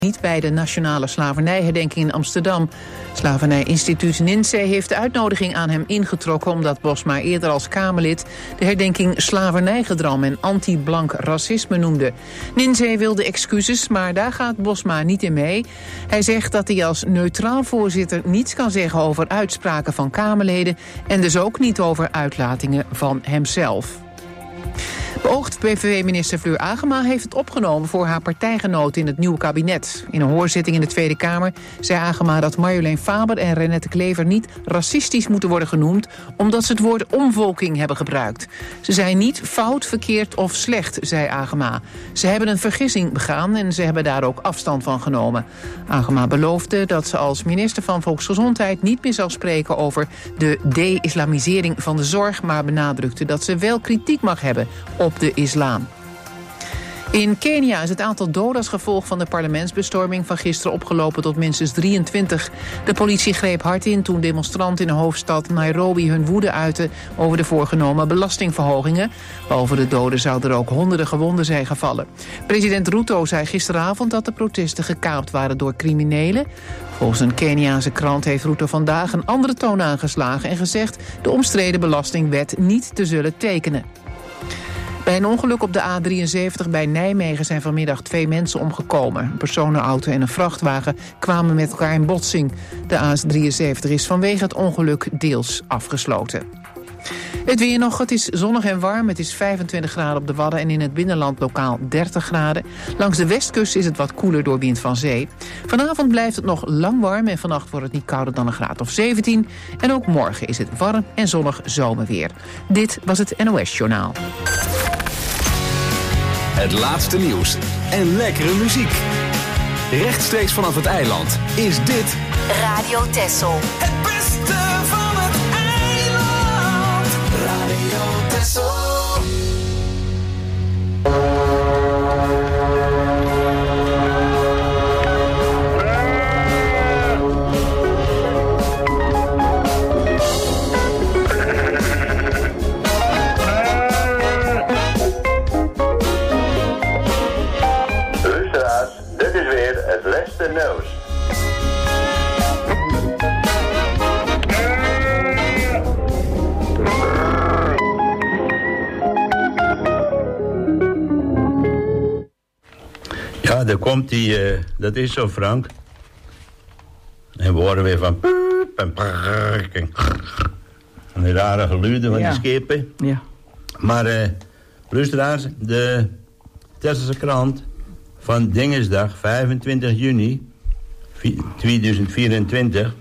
niet bij de Nationale Slavernijherdenking in Amsterdam. Slavernijinstituut NINSE heeft de uitnodiging aan hem ingetrokken omdat Bosma eerder als Kamerlid de herdenking slavernijgedram en anti-blank racisme noemde. NINSE wilde excuses, maar daar gaat Bosma niet in mee. Hij zegt dat hij als neutraal voorzitter niets kan zeggen over uitspraken van Kamerleden en dus ook niet over uitlatingen van hemzelf. Beoogd PVV-minister Fleur Agema heeft het opgenomen voor haar partijgenoten in het nieuwe kabinet. In een hoorzitting in de Tweede Kamer zei Agema dat Marjolein Faber en Renette Klever niet racistisch moeten worden genoemd, omdat ze het woord omvolking hebben gebruikt. Ze zijn niet fout, verkeerd of slecht, zei Agema. Ze hebben een vergissing begaan en ze hebben daar ook afstand van genomen. Agema beloofde dat ze als minister van Volksgezondheid niet meer zal spreken over de de-islamisering van de zorg, maar benadrukte dat ze wel kritiek mag hebben op de islam. In Kenia is het aantal doden als gevolg van de parlementsbestorming van gisteren opgelopen tot minstens 23. De politie greep hard in toen demonstranten in de hoofdstad Nairobi hun woede uitten over de voorgenomen belastingverhogingen. Behalve de doden zouden er ook honderden gewonden zijn gevallen. President Ruto zei gisteravond dat de protesten gekaapt waren door criminelen. Volgens een Keniaanse krant heeft Ruto vandaag een andere toon aangeslagen en gezegd de omstreden belastingwet niet te zullen tekenen. Bij een ongeluk op de A73 bij Nijmegen zijn vanmiddag 2 mensen omgekomen. Een personenauto en een vrachtwagen kwamen met elkaar in botsing. De A73 is vanwege het ongeluk deels afgesloten. Het weer nog, het is zonnig en warm. Het is 25 graden op de Wadden en in het binnenland lokaal 30 graden. Langs de westkust is het wat koeler door wind van zee. Vanavond blijft het nog lang warm en vannacht wordt het niet kouder dan een graad of 17. En ook morgen is het warm en zonnig zomerweer. Dit was het NOS Journaal. Het laatste nieuws en lekkere muziek. Rechtstreeks vanaf het eiland is dit Radio Texel. Het beste van het eiland. Radio Texel. Nieuws. Ja, daar komt die, dat is zo, Frank. En we horen weer van puup en prrrk en die rare geluiden van die schepen. Ja. Maar, luisteraars, de Tesselse krant van Dingesdag, 25 juni 2024,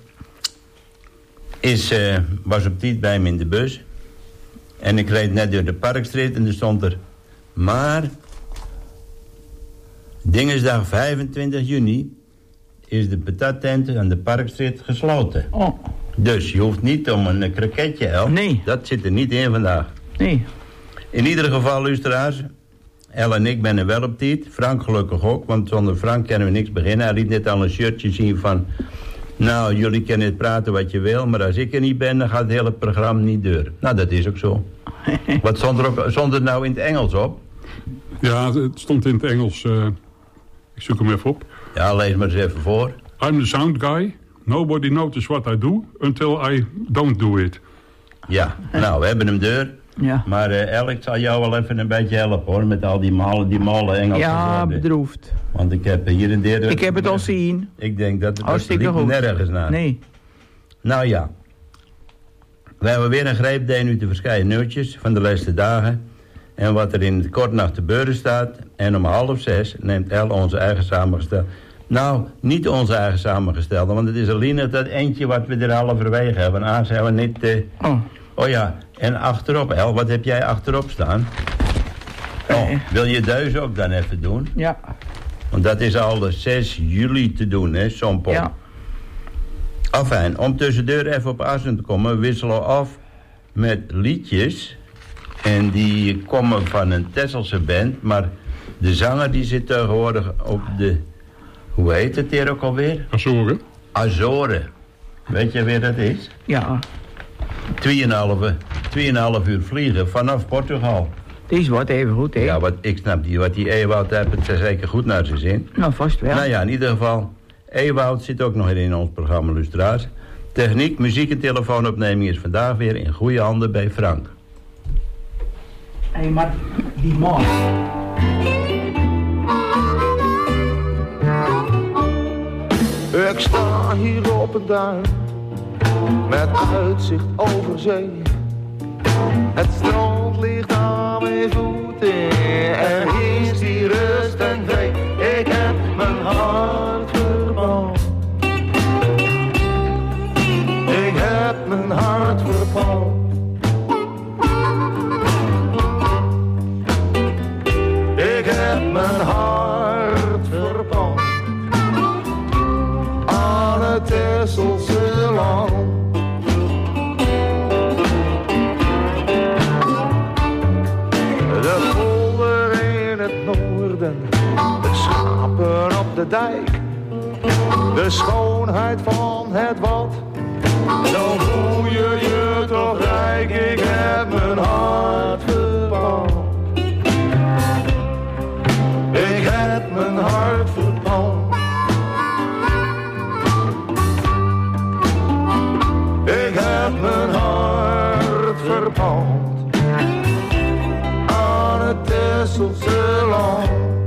was op tijd bij me in de bus. En ik reed net door de Parkstraat en er stond er, maar Dingesdag 25 juni is de patattent aan de Parkstraat gesloten. Oh. Dus je hoeft niet om een kroketje, El. Nee. Dat zit er niet in vandaag. Nee. In ieder geval, luisteraars, El en ik ben er wel op tijd. Frank gelukkig ook, want zonder Frank kunnen we niks beginnen. Hij liet net al een shirtje zien van, nou, jullie kunnen het praten wat je wil, maar als ik er niet ben, dan gaat het hele programma niet door. Nou, dat is ook zo. Wat stond er nou in het Engels op? Ja, het stond in het Engels. Ik zoek hem even op. Ja, lees maar eens even voor. I'm the sound guy. Nobody notices what I do until I don't do it. Ja, nou, we hebben hem deur. Ja. Maar El, ik zal jou wel even een beetje helpen, hoor, met al die malle Engelse ja, woorden. bedroefd. Want ik heb hier en der... Ik heb het al zien. Ik denk dat het hartstikke goed. Nergens naar. Nee. Nou ja. We hebben weer een greep nu te verschijnen nieuwtjes van de laatste dagen. En wat er in het kort naar te beuren staat. En om 5:30 neemt El onze eigen samengestelde. Nou, niet onze eigen samengestelde, want het is alleen dat eentje wat we er halverwege hebben. Anders hebben we niet... Oh ja, en achterop, El, wat heb jij achterop staan? Oh, wil je thuis ook dan even doen? Ja. Want dat is al de 6 juli te doen, hè, Sompel? Ja. Afijn, om tussendoor even op Assen te komen, we wisselen af met liedjes. En die komen van een Tesselse band, maar de zanger die zit tegenwoordig op de... Hoe heet het hier ook alweer? Azoren. Azoren. Weet je wie dat is? Ja. 2,5 uur vliegen vanaf Portugal. Die wordt even goed, hè? Ja, ik snap niet wat die Ewout heeft. Het is zeker goed naar zijn zin. Nou, vast wel. Nou ja, in ieder geval. Ewout zit ook nog in ons programma Lustra's. Techniek, muziek en telefoonopneming is vandaag weer in goede handen bij Frank. Hé, maar die man. Ik sta hier op een duin, met uitzicht over zee. Het strand ligt aan mijn voeten, er is die rust en vrede. Ik heb mijn hart verbrand. Ik heb mijn hart verbrand. Ik heb mijn hart verbrand. Aan het Tesselse land. De polder in het noorden, de schapen op de dijk, de schoonheid van het wat, dan voel je je toch rijk. Ik heb mijn hart verbrand. Ik heb mijn hart verbrand. Ik heb mijn hart verbrand aan het Tesselse land.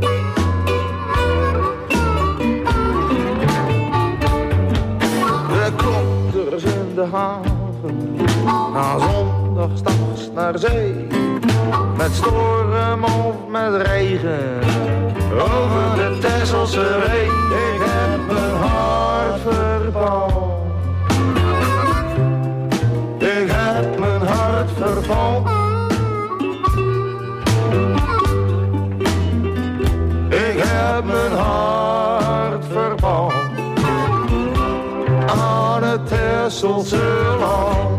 De klokters in de haven, na zondag s'nachts naar zee, met storm of met regen, over de Tesselse Ree. Ik heb mijn hart verbrand. Ik heb mijn hart verbrand. Ik heb mijn hart verbrand aan het Tesselse land.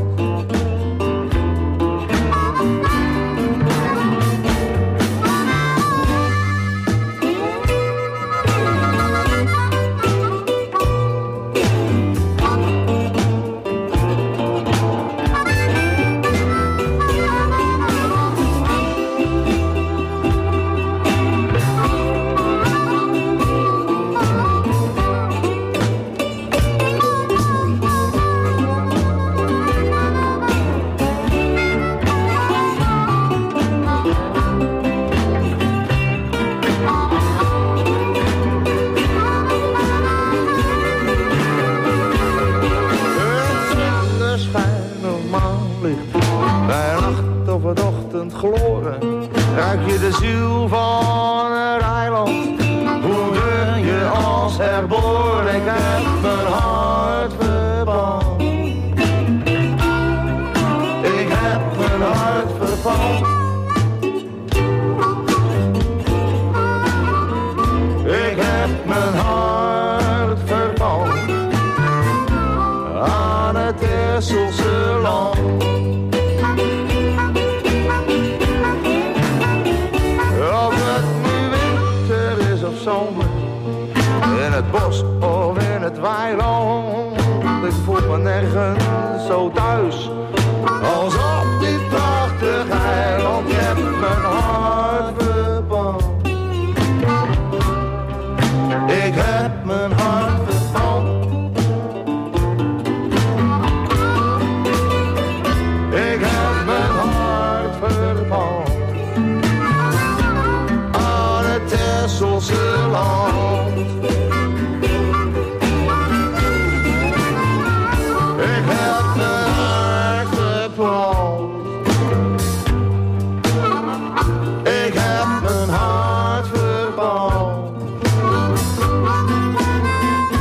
Ruik je de ziel van het eiland, hoe ben je als herboren. Ik heb mijn hart verbrand. Ik heb mijn hart verbrand. Ik heb mijn hart verbrand aan het Tesselse land. Zomer, in het bos of in het weiland, ik voel me nergens zo thuis als op dit prachtige eiland. Je hebt mijn hart verbrand. Ik heb mijn hart verbrand. Ik heb mijn hart verbrand aan het Tesselse land. Ik heb mijn hart verbrand. Ik heb mijn hart verbrand.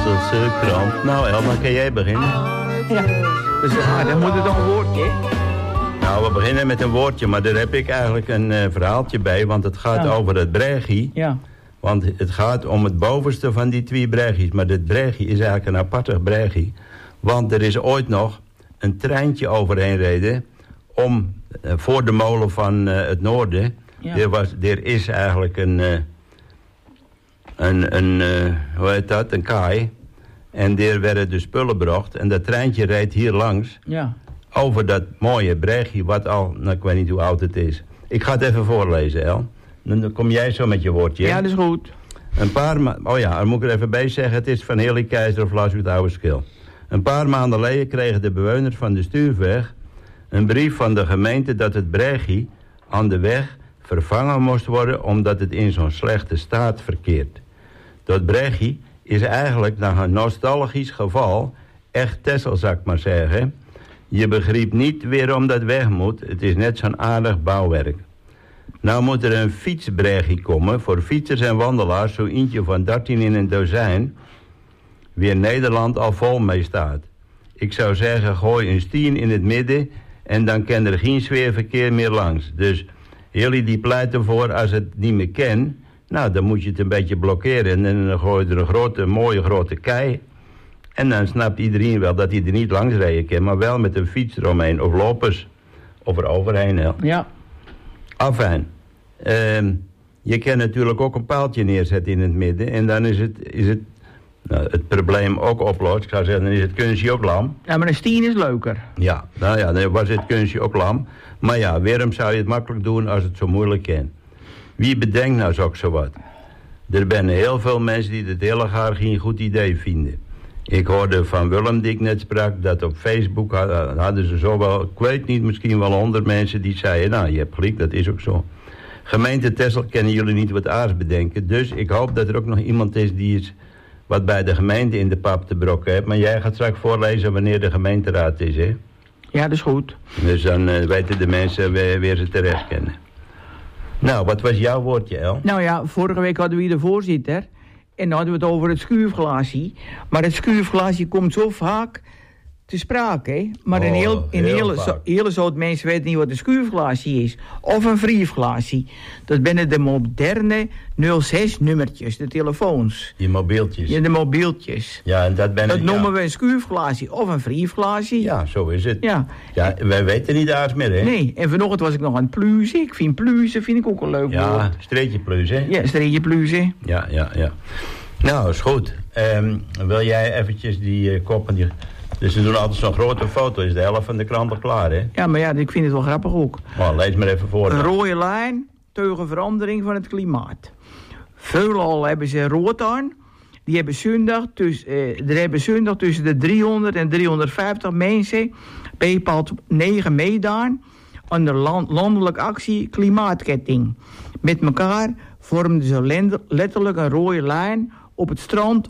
Tesselse krant. Nou El, dan kan jij beginnen. Ja. Dus dan moet het dan een woordje, hè? Nou, we beginnen met een woordje, maar daar heb ik eigenlijk een verhaaltje bij. Want het gaat over het breggie. Ja. Want het gaat om het bovenste van die 2 breggies. Maar dit breggie is eigenlijk een aparte breggie. Want er is ooit nog een treintje overheen reden om voor de molen van het noorden. Ja. Er is eigenlijk hoe heet dat, een kaai. En daar werden de spullen gebracht. En dat treintje reed hier langs. Ja. Over dat mooie breggie, wat al, nou, ik weet niet hoe oud het is. Ik ga het even voorlezen, El. Dan kom jij zo met je woordje. Ja, dat is goed. Een paar maanden, oh ja, dan moet ik er even bij zeggen. Het is van Heli Keizer of Las uit Ouwerschil. Een paar maanden geleden kregen de bewoners van de Stuurweg een brief van de gemeente dat het breggie aan de weg vervangen moest worden omdat het in zo'n slechte staat verkeert. Dat breggie is eigenlijk naar een nostalgisch geval echt Texel, zou ik maar zeggen. Je begrijpt niet waarom dat weg moet. Het is net zo'n aardig bouwwerk. Nou moet er een fietsbreggie komen voor fietsers en wandelaars, zo eentje van 13 in een dozijn, waar Nederland al vol mee staat. Ik zou zeggen, gooi een stien in het midden en dan kan er geen sfeerverkeer meer langs. Dus jullie die pleiten voor, als het niet meer kan, nou dan moet je het een beetje blokkeren en dan gooi je er een mooie grote kei. En dan snapt iedereen wel dat hij er niet langs rijden kan, maar wel met een fiets eromheen of lopers of eroverheen. Hè. Ja. Afijn. Je kan natuurlijk ook een paaltje neerzetten in het midden en dan is het probleem ook oplost. Ik zou zeggen, dan is het kunstje ook lam. Ja, maar een stien is leuker. Ja, nou ja, dan was het kunstje ook lam. Maar ja, waarom zou je het makkelijk doen als het zo moeilijk kan? Wie bedenkt nou zo wat? Er zijn heel veel mensen die het heel graag geen goed idee vinden. Ik hoorde van Willem, die ik net sprak, dat op Facebook hadden ze zo wel, ik weet niet, misschien wel 100 mensen die zeiden, nou, je hebt gelijk, dat is ook zo. Gemeente Texel kennen jullie niet wat aards bedenken, dus ik hoop dat er ook nog iemand is die is wat bij de gemeente in de pap te brokken heeft. Maar jij gaat straks voorlezen wanneer de gemeenteraad is, hè? Ja, dat is goed. Dus dan weten de mensen weer ze terecht kennen. Nou, wat was jouw woordje, El? Nou ja, vorige week hadden we hier de voorzitter. En dan hadden we het over het schuifglaasje. Maar het schuifglaasje komt zo vaak te sprake, hè? Maar een hele soort mensen weten niet wat een schuifglaasje is. Of een vriefglaasje. Dat zijn de moderne 06-nummertjes, de telefoons. Die mobieltjes. Ja, de mobieltjes. Ja, en dat noemen we een schuifglaasje of een vriefglaasje. Ja, zo is het. Ja, wij weten niet aardig meer, hè? Nee, en vanochtend was ik nog aan het pluizen. Ik vind pluizen ook een leuk woord. Ja, streetje pluizen. Ja, streetje pluizen. Ja. Nou, is goed. Wil jij eventjes die koppen... Dus ze doen altijd zo'n grote foto. Is de helft van de krant al klaar, hè? Ja, maar ja, ik vind het wel grappig ook. Oh, lees maar even voor. Een rode lijn tegen verandering van het klimaat. Veelal hebben ze rood aan. Die hebben zondag tussen de 300 en 350 mensen bepaald 9 meedaan aan de landelijke actie Klimaatketting. Met elkaar vormden ze letterlijk een rode lijn op het strand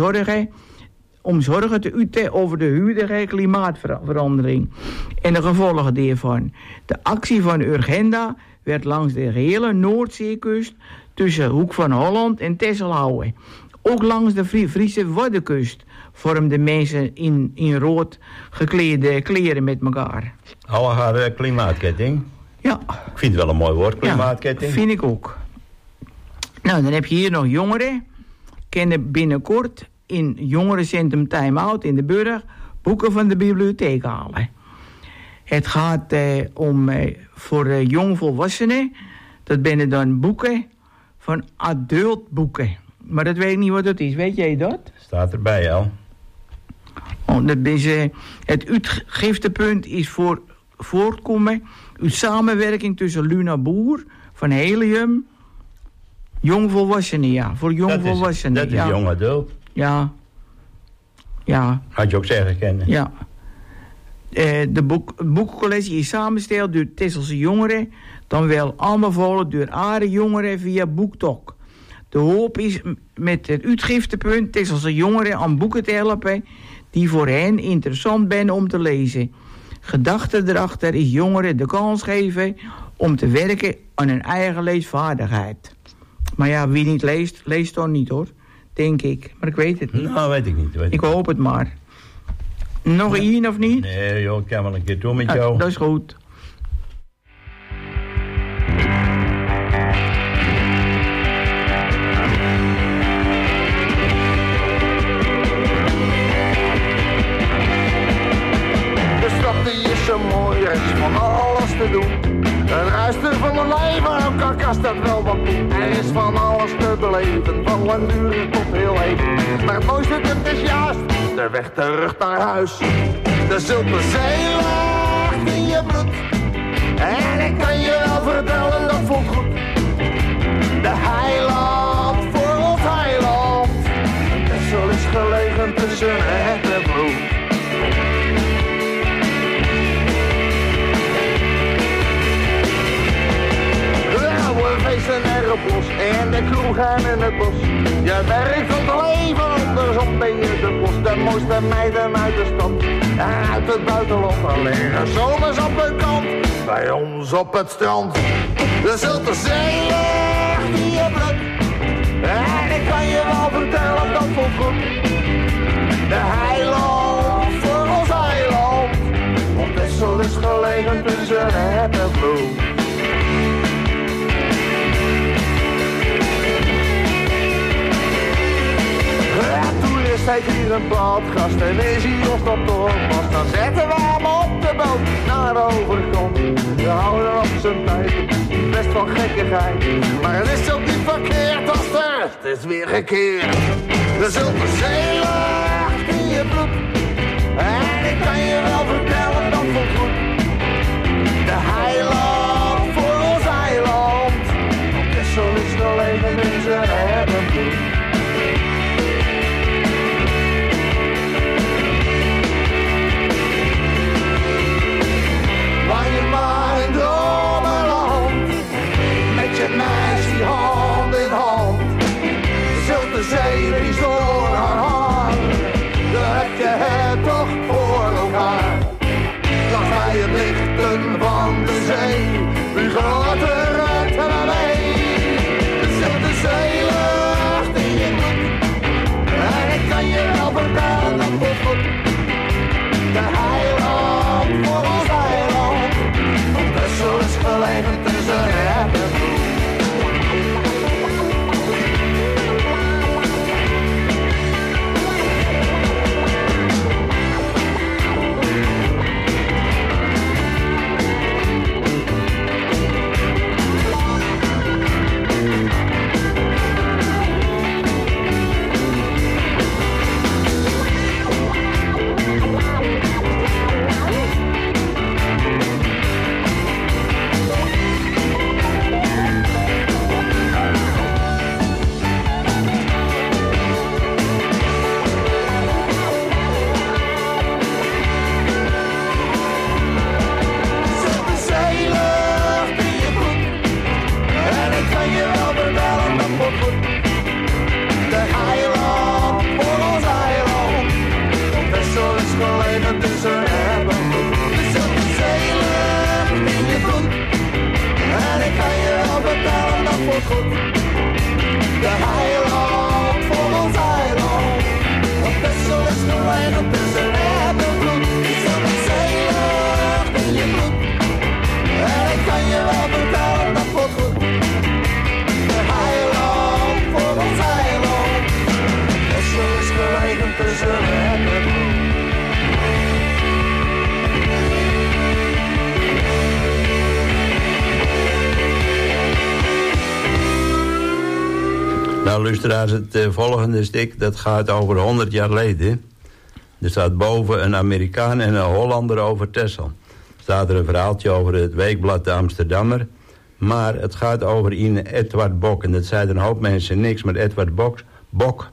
om zorgen te uiten over de huidige klimaatverandering en de gevolgen daarvan. De actie van Urgenda werd langs de hele Noordzeekust tussen Hoek van Holland en Texel gehouden. Ook langs de Friese Waddenkust vormden mensen in rood geklede kleren met elkaar. Alle haar klimaatketting? Ja. Ik vind het wel een mooi woord, klimaatketting. Ja, vind ik ook. Nou, dan heb je hier nog jongeren. Kennen binnenkort in jongerencentrum Time Out in de Burg boeken van de bibliotheek halen. Het gaat om voor jongvolwassenen. Dat zijn dan boeken van adultboeken. Maar dat weet ik niet wat dat is. Weet jij dat? Staat erbij al. Oh, dat is, het uitgiftepunt is voortkomen uit samenwerking tussen Luna Boer van Helium. Jongvolwassenen, ja. Voor jongvolwassenen. Dat is jong adult. Ja. Had je ook zeggen kennen. Ja. Het boekcollectie is samengesteld door Tesselse jongeren, dan wel aanbevolen door Are jongeren via BookTok. De hoop is met het uitgiftepunt Tesselse jongeren aan boeken te helpen die voor hen interessant zijn om te lezen. Gedachte erachter is jongeren de kans geven om te werken aan hun eigen leesvaardigheid. Maar ja, wie niet leest, leest dan niet, hoor. denk ik. Maar ik weet het niet. Nou, weet ik niet. Ik hoop het maar. Nog één of niet? Nee joh, ik kan wel een keer doen met jou. Dat is goed. De stad die is zo mooi, er is van alles te doen. Een ruister van een leven, ook al kast dat wel wat toe. Er is van alles te beleven, van langdurig tot heel even. Maar het mooiste het is juist de weg terug naar huis. De Zulte Zee ligt in je bloed. En ik kan je wel vertellen, dat voelt goed. De heiland voor ons heiland. Texel is gelegen tussen het en bloed. En erop los, en de kroeg en in het bos. Je werkt van het leven, andersom ben je de bos. De mooiste meiden uit de stad en uit het buitenland. Er liggen zomers op hun kant, bij ons op het strand. De Zulte Zee ligt in je bloed. En ik kan je wel vertellen, dat voelt goed. De heiland voor ons eiland. Want Texel is gelegen tussen het en bloed. Steekt hier een plaatgast en is hij ons op de hoogmast. Dan zetten we hem op de boot naar de overkant. We houden op zijn tijd, best van gekkigheid. Maar het is ook niet verkeerd als de rest is weer gekeerd. De Zulte Zee ligt in je bloed. En ik kan je wel vertellen, dat voelt goed. De heiland voor ons eiland. Texel is gelegen in zijn hebben bloed. Hand in hand, Zulte Zee die door haar hand. Dan heb je het toch voor elkaar. Laat bij het lichten van de zee, wie gaat er uit en mee? De Zulte Zee ligt in je bloed. En ik kan je wel vertellen, dat voelt goed. De heiland voor ons eiland. Texel is gelegen tussen het en bloed. Nou, luisteraars, het volgende stuk, dat gaat over 100 jaar geleden. Er staat boven een Amerikaan en een Hollander over Texel. Er staat er een verhaaltje over het weekblad de Amsterdammer. Maar het gaat over een Edward Bok. En dat zeiden een hoop mensen niks, maar Edward Bok,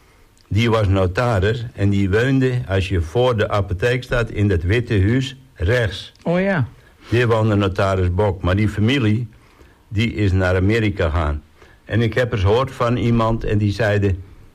die was notaris. En die woonde, als je voor de apotheek staat, in dat witte huis rechts. Oh ja. Die woonde notaris Bok. Maar die familie, die is naar Amerika gegaan. En ik heb eens gehoord van iemand en die zeide...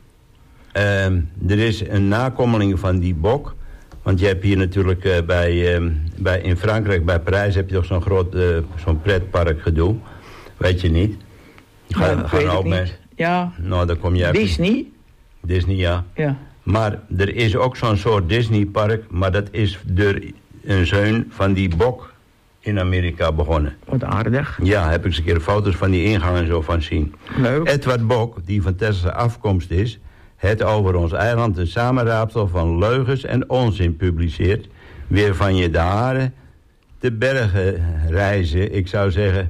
er is een nakomeling van die Bok. Want je hebt hier natuurlijk in Frankrijk, bij Parijs... heb je toch zo'n groot zo'n pretpark gedoe. Weet je niet? Weet ik niet. Ja. Nou, dan kom jij... Disney? Disney, ja. Ja. Maar er is ook zo'n soort Disneypark, maar dat is door een zoon van die Bok in Amerika begonnen. Wat aardig. Ja, heb ik eens een keer foto's van die ingang en zo van zien. Leuk. Edward Bok, die van Tesselse afkomst is, het over ons eiland een samenraapsel van leugens en onzin publiceert, weer van je de haren te bergen reizen. Ik zou zeggen,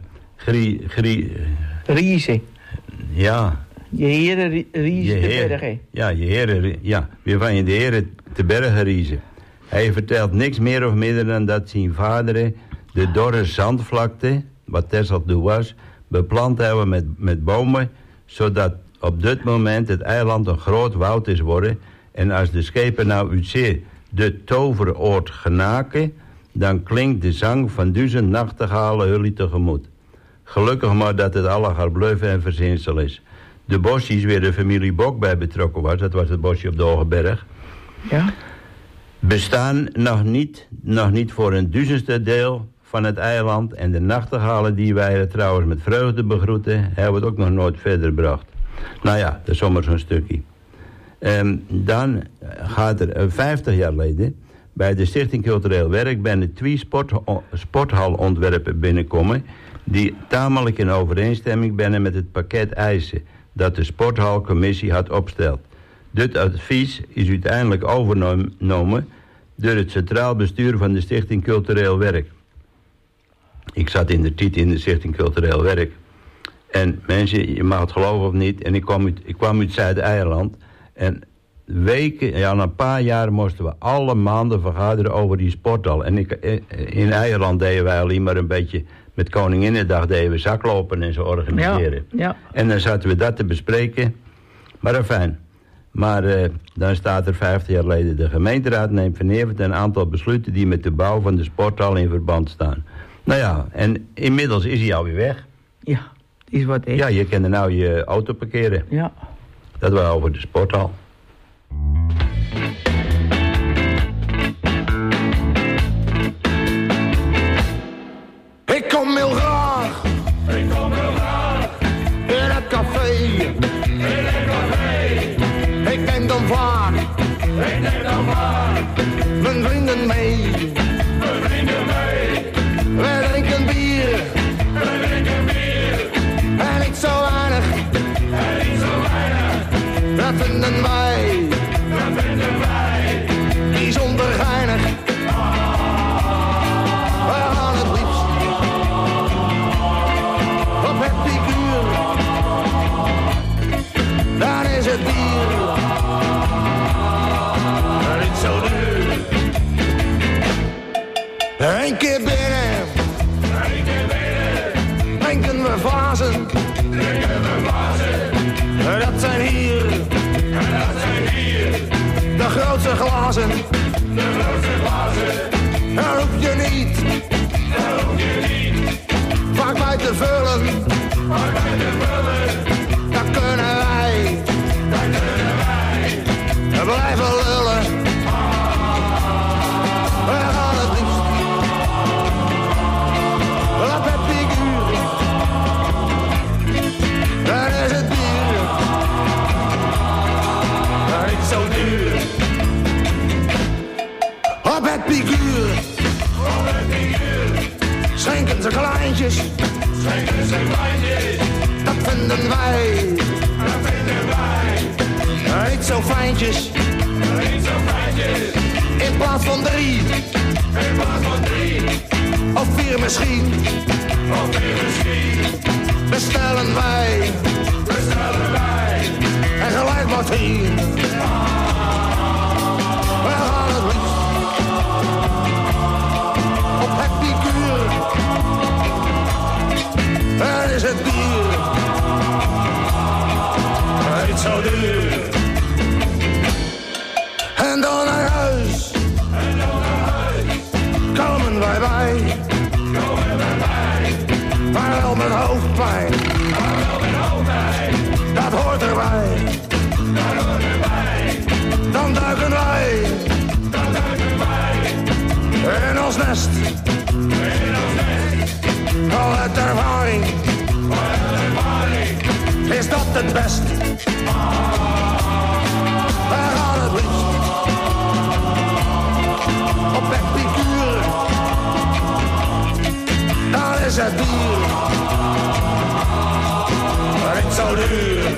Riezen. ja. Je heren riezen te bergen. Ja, je heren, ja, weer van je de heren te bergen riezen. Hij vertelt niks meer of minder dan dat zijn vaderen de dorre zandvlakte, wat Texel toen was, beplant hebben met bomen, zodat op dit moment het eiland een groot woud is worden. En als de schepen nou uit zee de toveroord genaken, dan klinkt de zang van 1000 nachtegalen jullie tegemoet. Gelukkig maar dat het allegaar bluffen en verzinsel is. De bosjes waar de familie Bok bij betrokken was, dat was het bosje op de Hoge Berg, Ja? bestaan nog niet voor een 1000ste deel van het eiland. En de nachtegalen die wij er trouwens met vreugde begroeten, hebben het ook nog nooit verder gebracht. Nou ja, dat is zomaar zo'n stukje. Dan gaat er 50 jaar geleden bij de Stichting Cultureel Werk bijna 2 sporthalontwerpen binnenkomen die tamelijk in overeenstemming zijn met het pakket eisen dat de sporthalcommissie had opgesteld. Dit advies is uiteindelijk overgenomen door het Centraal Bestuur van de Stichting Cultureel Werk. Ik zat in de Stichting Cultureel Werk. En mensen, je mag het geloven of niet, en ik kwam uit Zuid-Eiland. En weken, ja, na een paar jaar moesten we alle maanden vergaderen over die sporthal. En in Eiland deden wij alleen maar een beetje, met Koninginnedag deden we zaklopen en zo organiseren. Ja. En dan zaten we dat te bespreken. Maar fijn. Maar dan staat er 50 jaar geleden, de gemeenteraad neemt vanavond een aantal besluiten die met de bouw van de sporthal in verband staan. Nou ja, en inmiddels is hij alweer weg. Ja, is wat echt. Ja, je kan er nou je auto parkeren. Ja. Dat was over de sporthal. Ik kom heel graag in het café. Ik neem dan vaak mijn vrienden mee. We drinken bier en niet zo weinig. Dat vinden wij bijzonder geinig. We gaan het liefst op het figuur. Dan is het bier niet zo duur. Eén keer binnen, drinken we glazen. Dat zijn hier de grootste glazen. Daar hoef je niet vaak bij te vullen. Dat kunnen wij blijven lullen. We gaan het liefst op het figuur. Dan is het bier niet zo duur. Op het figuur schenken ze kleintjes. Dat vinden wij niet zo fijntjes. In plaats van 3 of 4 misschien, bestellen wij en gelijk maar 10. We gaan het liefst op het figuur. Er is het bier niet zo duur. En dan naar huis komen wij bij. Maar wel met hoofdpijn. Dat hoort erbij. Dan duiken wij in ons nest. Al uit ervaring is dat het best. is het duur. Niet zo duur.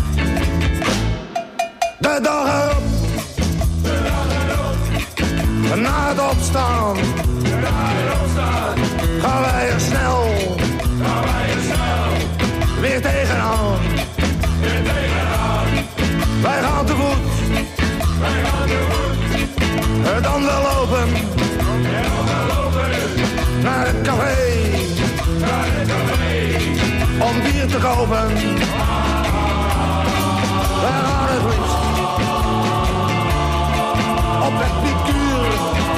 De dag erop. Na het opstaan. Gaan wij er snel. Weer tegenaan. Wij gaan te voet. Dan wel lopen. Naar het café. Om bier te kopen. Wij gaan het liefst op het pikuur.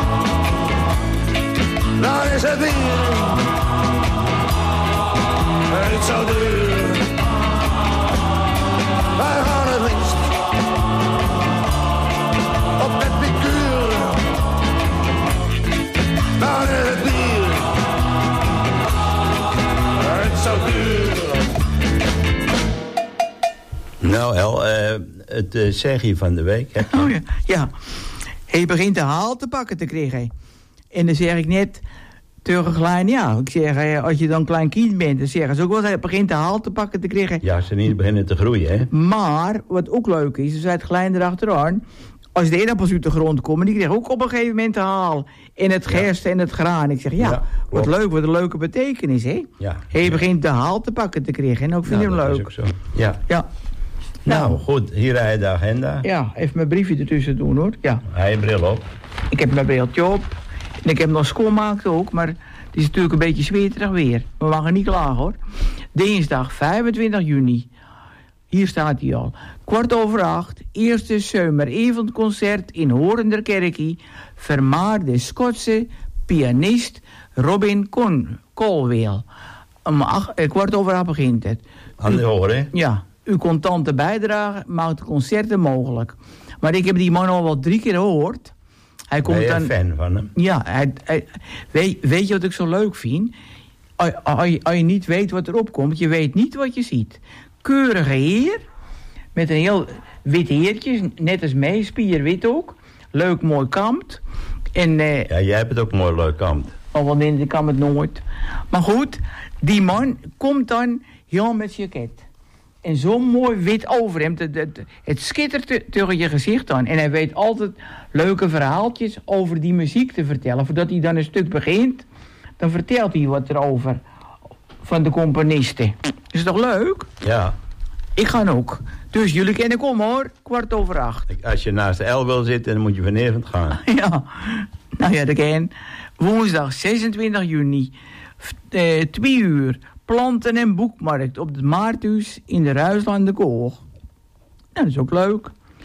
Daar is het weer. Niet zo duur. Wij gaan het liefst op het pikuur. Daar is het weer. Niet zo duur. Nou El, het zegje van de week. Hè? Oh ja, ja. Hij begint de haal te pakken te krijgen. En dan zeg ik net tegen Klein, ja, ik zeg, als je dan een klein kind bent, dan zeggen ze ook wel, hij begint de haal te pakken te krijgen. Ja, ze niet beginnen te groeien, hè? Maar, wat ook leuk is, dan zei het Klein erachteraan, als de edappels uit de grond komen, die krijgen ook op een gegeven moment de haal. En het gerst en het graan. Ik zeg, ja, wat leuk, wat een leuke betekenis, hè? Ja. Hij begint de haal te pakken te krijgen en ook vind ik hem dat leuk. is ook zo. Ja. Ja. Nou, goed, hier rijdt de agenda. Ja, even mijn briefje ertussen doen, hoor. Ja. Hij heeft bril op. Ik heb mijn briltje op. En ik heb nog schoonmaakt ook, maar het is natuurlijk een beetje zweterig weer. We mogen niet klagen, hoor. Dinsdag 25 juni. Hier staat hij al. 7:15, eerste zomeravondconcert in Horenderkerkie. Vermaarde Schotse pianist Robin Colwell. Om 7:15 begint het. Aan de horen. Ja, uw contante bijdrage maakt de concerten mogelijk. Maar ik heb die man al wel 3 keer gehoord. Hij komt ben je dan. een fan van hem? Ja, weet je wat ik zo leuk vind? Als je niet weet wat erop komt, je weet niet wat je ziet. Keurige heer, met een heel wit heertje, net als mij, spierwit ook. Leuk, mooi kampt. En, ja, jij hebt het ook mooi leuk kampt. Oh, wel nee, ik kan het nooit. Maar goed, die man komt dan heel met jacket. En zo'n mooi wit overhemd. Het schittert tegen je gezicht aan. En hij weet altijd leuke verhaaltjes over die muziek te vertellen. Voordat hij dan een stuk begint, dan vertelt hij wat erover. Van de componisten. Is toch leuk? Ja. Ik ga ook. Dus jullie kunnen komen hoor. 7:15. Als je naast de L wil zitten, dan moet je vanavond gaan. Ja. Nou ja, dat kan. Woensdag 26 juni. 2 uur. Planten- en boekmarkt op het Maarthuis in de Ruislanden Koog. Nou, dat is ook leuk.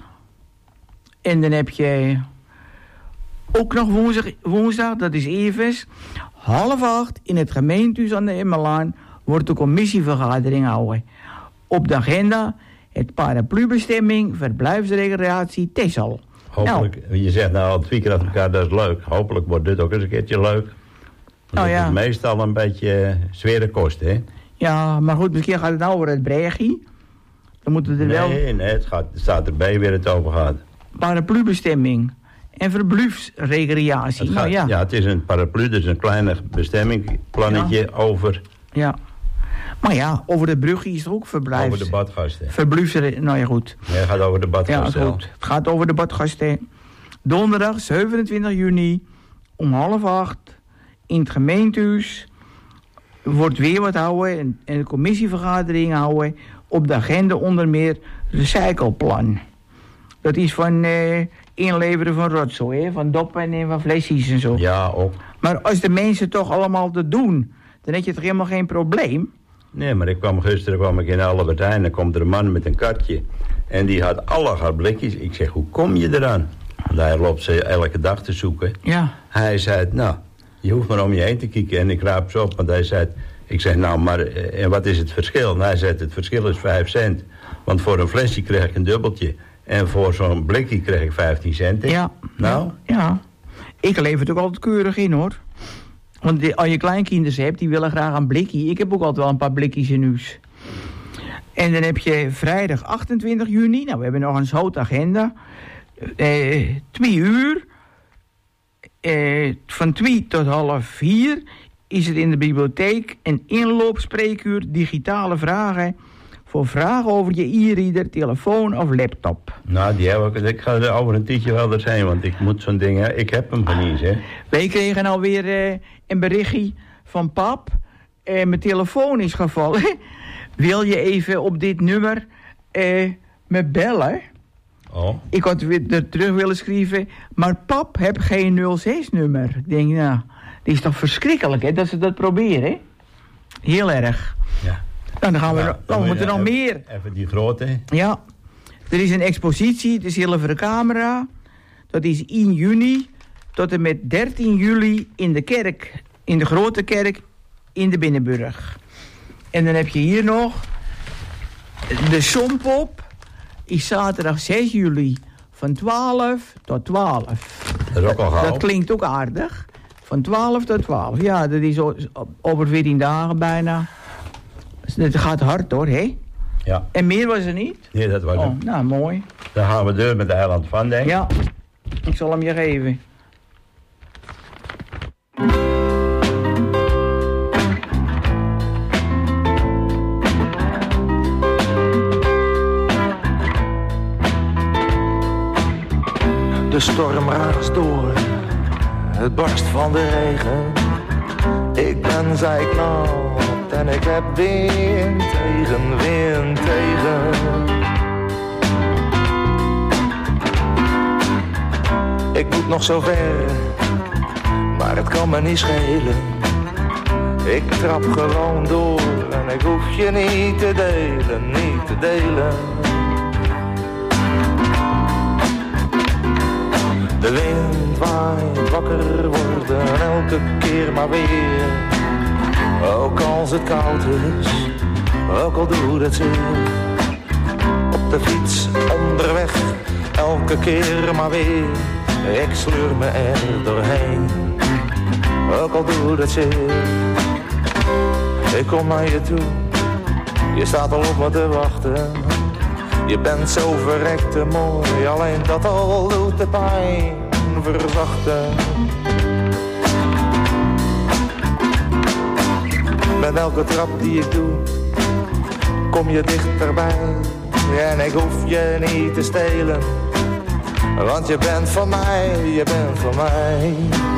En dan heb je ook nog woensdag, dat is evens. 7:30 in het gemeentehuis aan de Emmelaan wordt de commissievergadering gehouden. Op de agenda het paraplubestemming, verblijfsrecreatie Texel. Hopelijk, je zegt nou al 2 keer achter elkaar, dat is leuk. Hopelijk wordt dit ook eens een keertje leuk. Nou ja. Het is meestal een beetje zware kosten, hè? Ja, maar goed, misschien gaat het nou over het Bregie. Dan moeten we er wel... Nee, het staat erbij weer het over gaat. Paraplubestemming en verblijfsrecreatie. Nou ja. Ja, het is een paraplu, dus een kleine bestemmingplannetje over... Ja. Maar ja, over de brug is er ook verblijfs... Over de badgasten. Nou ja, goed. Nee, het gaat over de badgasten. Ja, goed. Het gaat over de badgasten. Donderdag 27 juni om 7:30 in het gemeentehuis wordt weer wat houden en de commissievergadering houden. Op de agenda onder meer recycleplan. Dat is van inleveren van rotzooi, hè? Van doppen en van flesjes en zo. Ja, ook. Maar als de mensen toch allemaal dat doen, dan heb je toch helemaal geen probleem? Nee, maar gisteren kwam ik in Albert Heijn en dan komt er een man met een kartje. En die had alle blikjes. Ik zeg, hoe kom je eraan? Want hij loopt ze elke dag te zoeken. Ja. Hij zei, nou, je hoeft maar om je heen te kijken. En ik raap ze op, want hij zei... Ik zeg, nou, maar en wat is het verschil? En hij zei, het verschil is 5 cent. Want voor een flesje krijg ik een dubbeltje. En voor zo'n blikje krijg ik 15 cent. Hè? Ja. Nou? Ja. Ik lever het ook altijd keurig in, hoor. Want als je kleinkinderen hebt, die willen graag een blikje. Ik heb ook altijd wel een paar blikjes in huis. En dan heb je vrijdag 28 juni. Nou, we hebben nog een grote agenda. 2 uur. Van 2 tot 3:30 is er in de bibliotheek een inloopspreekuur digitale vragen voor vragen over je e-reader, telefoon of laptop. Nou, die heb ik ga er over een tijdje wel er zijn, want ik moet zo'n ding, ik heb hem van niet, hè. Wij kregen alweer een berichtje van pap. Mijn telefoon is gevallen. Wil je even op dit nummer me bellen? Oh. Ik had weer er terug willen schrijven, maar pap heb geen 06-nummer. Ik denk, nou, die is toch verschrikkelijk, hè, dat ze dat proberen, hè? Heel erg. Ja. Nou, dan gaan we, Dan we moeten nog even, meer. Even die grote. Ja, er is een expositie, de Zilveren Camera. Dat is 1 juni tot en met 13 juli in de kerk, in de Grote Kerk, in de Binnenburg. En dan heb je hier nog de Sompop. Is zaterdag 6 juli van 12 tot 12. Dat is ook al gauw. Dat klinkt ook aardig. Van 12 tot 12. Ja, dat is over 14 dagen bijna. Het gaat hard hoor, hè? Ja. En meer was er niet? Nee, dat was het. Oh, nou, mooi. Dan gaan we door met de Eiland van, denk ik. Ja, ik zal hem je geven. De storm raast door, het barst van de regen. Ik ben zeiknat en ik heb wind tegen, wind tegen. Ik moet nog zo ver, maar het kan me niet schelen. Ik trap gewoon door en ik hoef je niet te delen, niet te delen. De wind waait, wakker worden, elke keer maar weer. Ook als het koud is, ook al doet het zeer. Op de fiets, onderweg, elke keer maar weer. Ik sleur me er doorheen, ook al doet het zeer. Ik kom naar je toe, je staat al op me te wachten. Je bent zo verrekte mooi, alleen dat al doet de pijn verzachten. Met elke trap die ik doe, kom je dichterbij. En ik hoef je niet te stelen, want je bent van mij, je bent van mij.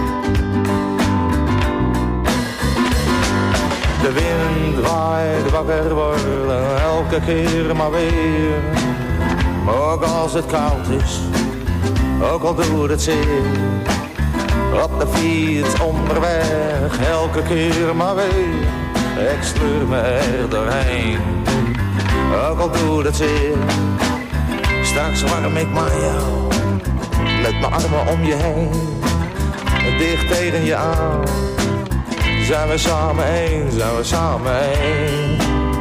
De wind waait, wakker worden, elke keer maar weer. Ook als het koud is, ook al doet het zeer. Op de fiets onderweg, elke keer maar weer. Ik sleur me er doorheen, ook al doet het zeer. Straks warm ik maar jou, met mijn armen om je heen. Dicht tegen je aan, zijn we samen één, zijn we samen één.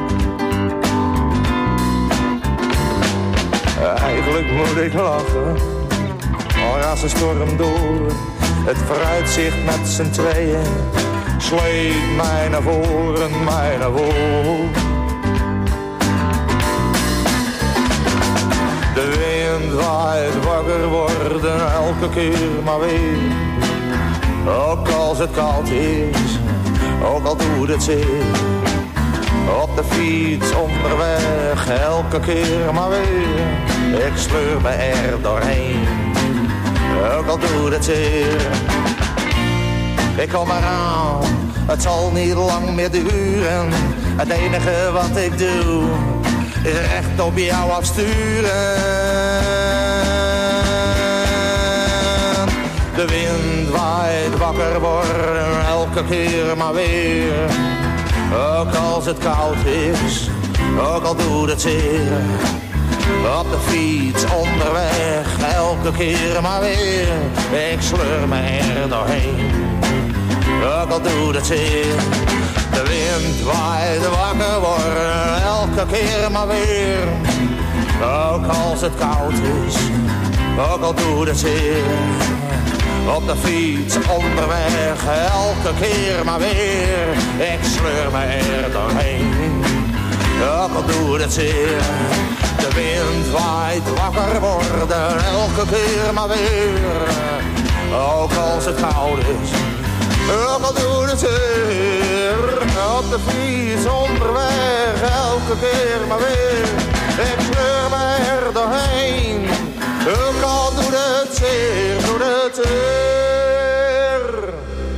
Eigenlijk moet ik lachen, al raast de storm door. Het vooruitzicht met z'n tweeën sleept mij naar voren, mij naar voren. De wind waait, wakker worden, elke keer maar weer. Ook als het koud is, ook al doet het zeer. Op de fiets onderweg, elke keer maar weer. Ik sleur me er doorheen, ook al doet het zeer. Ik kom eraan, het zal niet lang meer duren. Het enige wat ik doe, is recht op jou afsturen. De wind waait, wakker worden, elke keer maar weer. Ook als het koud is, ook al doet het zeer. Op de fiets onderweg, elke keer maar weer. Ik sleur me er doorheen, ook al doet het zeer. De wind waait, wakker worden, elke keer maar weer. Ook als het koud is, ook al doet het zeer. Op de fiets onderweg, elke keer maar weer. Ik sleur me er doorheen, ook al doet het zeer. De wind waait, wakker worden, elke keer maar weer. Ook als het koud is, Ook al doe het zeer, op de fiets onderweg, elke keer maar weer. Ik sleur me er doorheen, ook al doe het zeer, doe het zeer.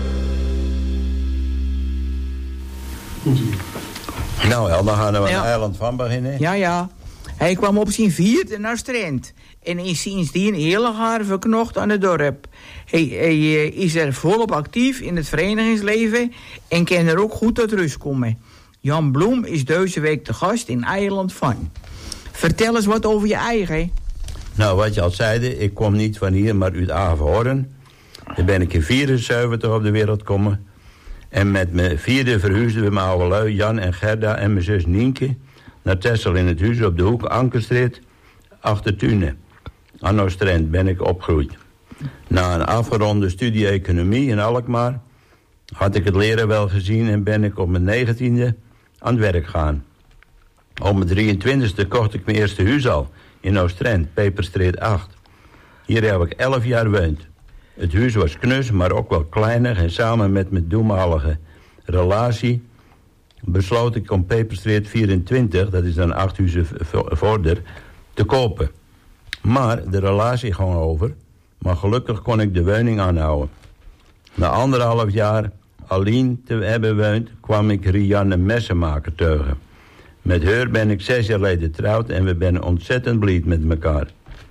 Nou, El, dan gaan we aan Eiland van beginnen. Ja. Hij kwam op zijn 4e naar Strand. En is sindsdien heel haar verknocht aan het dorp. Hij is er volop actief in het verenigingsleven en kan er ook goed tot rust komen. Jan Bloem is deze week de gast in Eiland van. Vertel eens wat over je eigen. Nou, wat je al zeide, ik kom niet van hier, maar uit Averhoorn. Daar ben ik in 74 op de wereld gekomen. En met mijn 4e verhuisden we mijn oude lui, Jan en Gerda en mijn zus Nienke, naar Texel in het huis op de hoek Ankerstreet, achter Thune. Aan Oostrand ben ik opgegroeid. Na een afgeronde studie economie in Alkmaar had ik het leren wel gezien en ben ik op mijn 19e aan het werk gegaan. Op mijn 23e kocht ik mijn eerste huis al in Oostrand, Peperstreet 8. Hier heb ik 11 jaar gewoond. Het huis was knus, maar ook wel kleiner en samen met mijn toenmalige relatie besloot ik om Peperstreet 24, dat is dan 8 huizen verder, te kopen. Maar de relatie ging over, maar gelukkig kon ik de woning aanhouden. Na 1,5 jaar alleen te hebben gewoond, kwam ik Rianne Messenmaker tegen. Met haar ben ik 6 jaar geleden getrouwd en we zijn ontzettend blij met elkaar.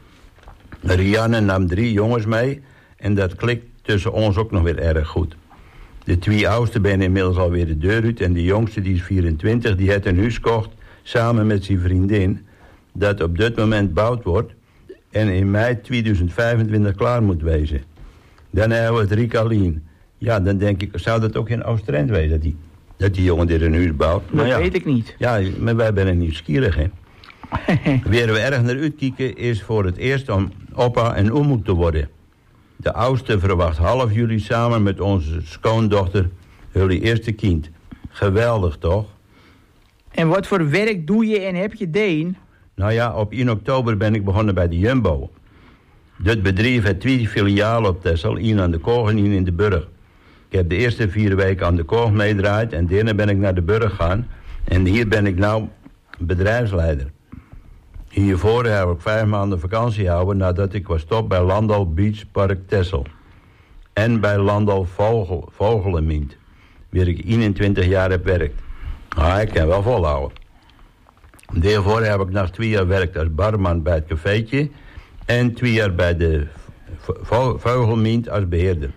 Rianne nam 3 jongens mee en dat klikt tussen ons ook nog weer erg goed. De 2 oudsten zijn inmiddels alweer de deur uit en de jongste, die is 24, die heeft een huis gekocht samen met zijn vriendin, dat op dit moment gebouwd wordt en in mei 2025 klaar moet wezen. Dan hebben we het Ricalien. Ja, dan denk ik, zou dat ook in Oostrand wezen, dat die jongen dit een huis bouwt? Dat weet ik niet. Ja, maar wij zijn nieuwsgierig, hè. Waar we erg naar uitkijken is voor het eerst om opa en oom te worden. De oudste verwacht half juli samen met onze schoondochter jullie eerste kind. Geweldig, toch? En wat voor werk doe je en heb je deen? Nou ja, op 1 oktober ben ik begonnen bij de Jumbo. Dit bedrijf heeft 2 filialen op Texel, 1 aan de Koog en 1 in de Burg. Ik heb de eerste 4 weken aan de Koog meedraaid en daarna ben ik naar de Burg gegaan. En hier ben ik nou bedrijfsleider. Hiervoor heb ik 5 maanden vakantie gehouden nadat ik was stop bij Landal Beach Park Texel. En bij Landal Vogelemind, waar ik 21 jaar heb gewerkt. Maar ik kan wel volhouden. Daarvoor heb ik nog 2 jaar gewerkt als barman bij het cafeetje en 2 jaar bij de Vogelemind als beheerder.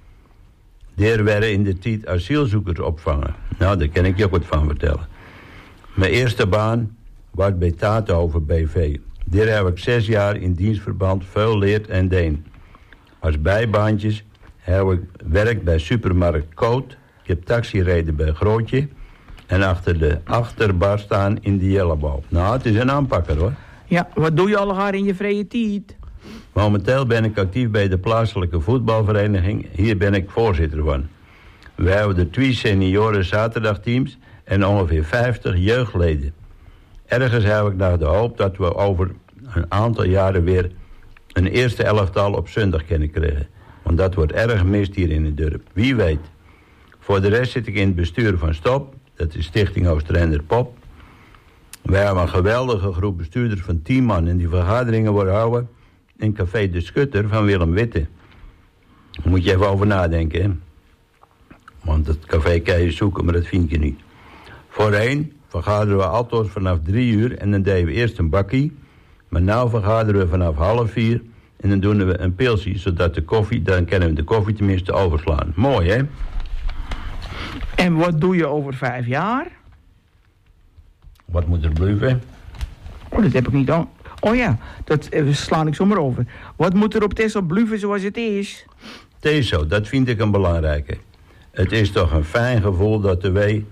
Daar werden in de tijd asielzoekers opvangen. Nou, daar kan ik je ook wat van vertellen. Mijn eerste baan was bij Taathoven BV. Daar heb ik 6 jaar in dienstverband veel leerd en deen. Als bijbaantjes heb ik werk bij supermarkt Koot. Ik heb taxi gereden bij Grootje. En achter de achterbar staan in de Jellebouw. Nou, het is een aanpakker, hoor. Ja, wat doe je allemaal in je vrije tijd? Momenteel ben ik actief bij de plaatselijke voetbalvereniging. Hier ben ik voorzitter van. We hebben de 2 senioren zaterdagteams en ongeveer 50 jeugdleden. Ergens heb ik nog de hoop dat we over een aantal jaren weer een eerste elftal op zondag kunnen krijgen. Want dat wordt erg gemist hier in het dorp. Wie weet. Voor de rest zit ik in het bestuur van STOP. Dat is Stichting Oostrender Pop. We hebben een geweldige groep bestuurders van 10 man. En die vergaderingen worden gehouden in Café de Schutter van Willem Witte. Daar moet je even over nadenken, hè. Want het café kan je zoeken, maar dat vind je niet. Voorheen vergaderen we altijd vanaf 3 uur en dan deden we eerst een bakkie. Maar nu vergaderen we vanaf 3:30 en dan doen we een pilsie, zodat de koffie, dan kunnen we de koffie tenminste overslaan. Mooi, hè? En wat doe je over 5 jaar? Wat moet er blijven? Oh, dat heb ik niet aan. Oh ja, dat sla ik zomaar over. Wat moet er op Texel blijven zoals het is? Tezo, dat vind ik een belangrijke. Het is toch een fijn gevoel dat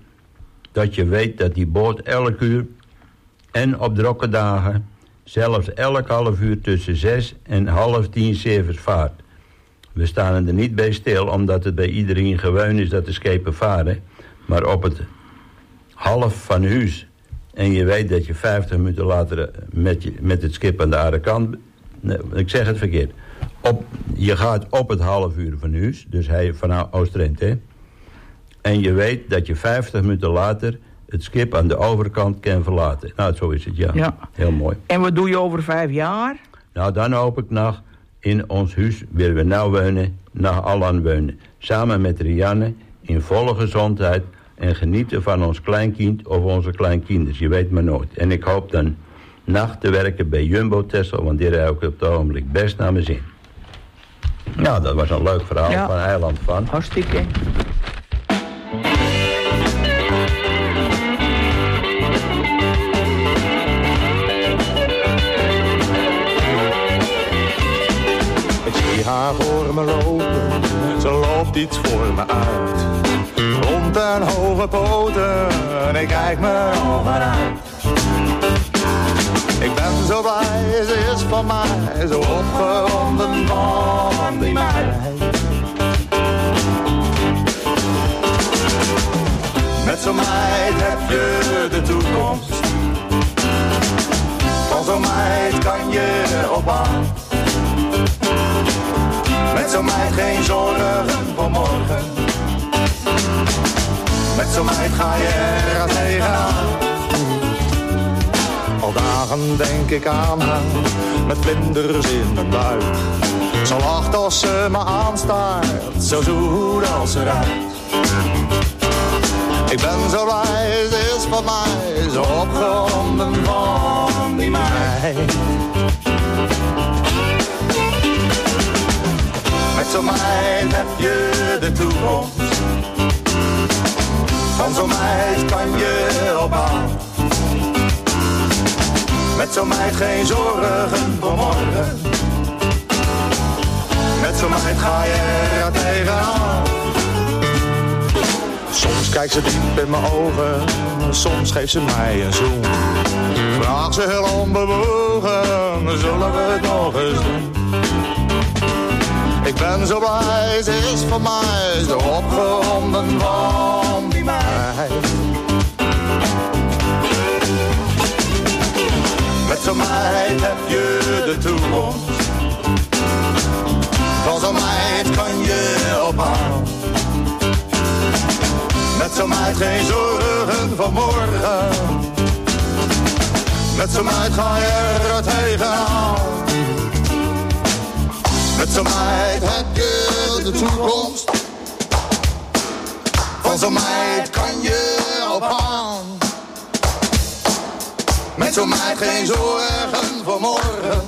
je weet dat die boot elk uur en op drukke dagen, zelfs elk half uur tussen 6 en 9:30 's vaart. We staan er niet bij stil, omdat het bij iedereen gewoon is dat de schepen varen. Maar op het half van huis en je weet dat je 50 minuten later met het schip aan de andere kant, nee, ik zeg het verkeerd, je gaat op het half uur van huis, dus hij vanuit Oost-Drenthe, hè? En je weet dat je 50 minuten later het schip aan de overkant kan verlaten. Nou, zo is het, ja. Heel mooi. En wat doe je over 5 jaar? Nou, dan hoop ik nog in ons huis, waar we nou wonen, nog allang wonen. Samen met Rianne, in volle gezondheid en genieten van ons kleinkind of onze kleinkinders. Je weet maar nooit. En ik hoop dan nacht te werken bij Jumbo Tessel, want die heb ik op het ogenblik best naar mijn zin. Nou, dat was een leuk verhaal van Eiland van. Hartstikke. Ik zie haar voor me lopen, ze loopt iets voor me uit. Rond en hoge poten, ik kijk me overuit. Ik ben zo blij, ze is van mij, zo opgewonden van die meid. Met zo'n meid heb je de toekomst, van zo'n meid kan je op aan. Met zo'n meid geen zorgen voor morgen, met zo'n meid ga je er tegenaan. Al dagen denk ik aan haar, met vlinders in mijn buik. Zo lacht als ze me aanstaart, zo zoet als ze ruikt. Ik ben zo blij, ze is van mij, zo opgewonden van die meid. Met zo'n meid heb je de toekomst, van zo'n meid kan je op aan. Met zo'n meid geen zorgen voor morgen, met zo'n meid ga je er tegenaan. Soms kijkt ze diep in mijn ogen, soms geeft ze mij een zoen. Vraag ze heel onbewogen, zullen we het nog eens doen? Ik ben zo blij, ze is van mij, zo opgewonden van die meid. Met zo'n meid heb je de toekomst, van zo'n meid kan je op aan. Met zo'n meid geen zorgen van morgen, met zo'n meid ga je er tegenaan. Met zo'n meid heb je de toekomst, van zo'n meid kan je op aan. Met zo'n meid geen zorgen voor morgen,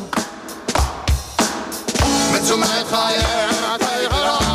met zo'n meid ga je er tegenaan.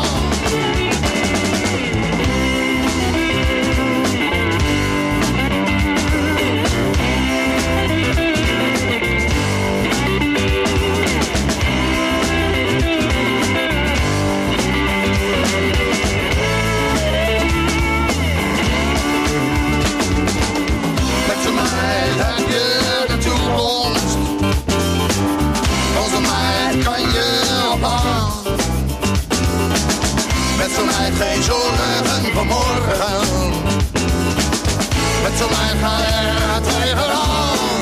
Met zo'n meid geen zorgen voor morgen, met zo'n meid ga je er tegenaan.